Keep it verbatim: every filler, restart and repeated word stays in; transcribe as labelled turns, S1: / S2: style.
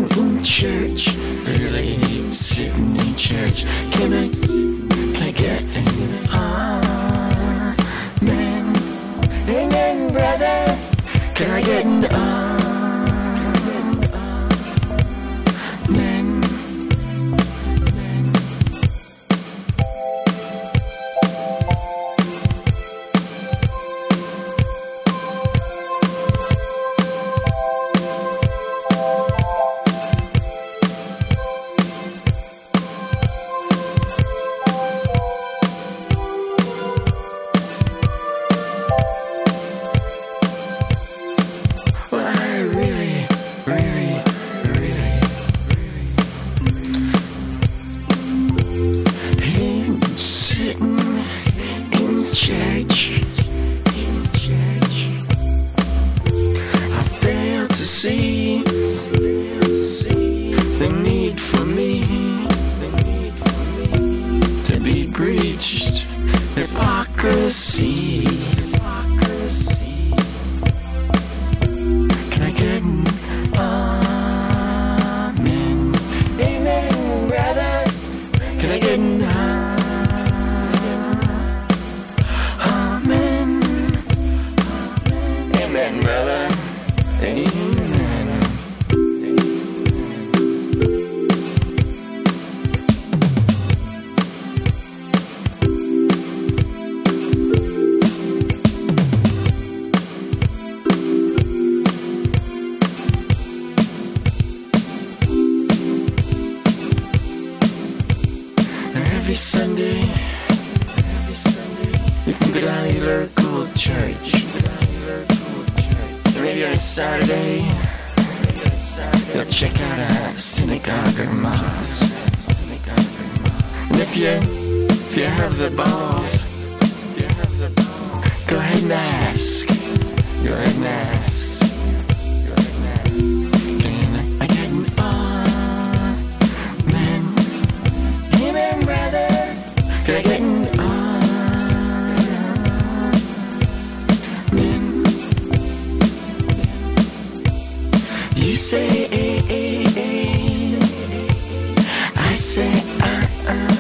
S1: sitting in church. Really hate sitting in church. Can I, can I get an amen? Amen, brother. Can I get an amen? Church, in church, I fail to see the need for me to be preached. Hypocrisy. Can I get an amen? Amen, brother. Can I get an amen? Amen, brother. Amen. Every Sunday, every Sunday, you can go down to your local church. Maybe on a Saturday, you'll check out a synagogue or mosque. And if you, if you have the balls, go ahead and ask. Go ahead and ask. Can I get an amen? Amen, brother. Can I get an amen? You say, eh, eh, eh. I say, uh, uh.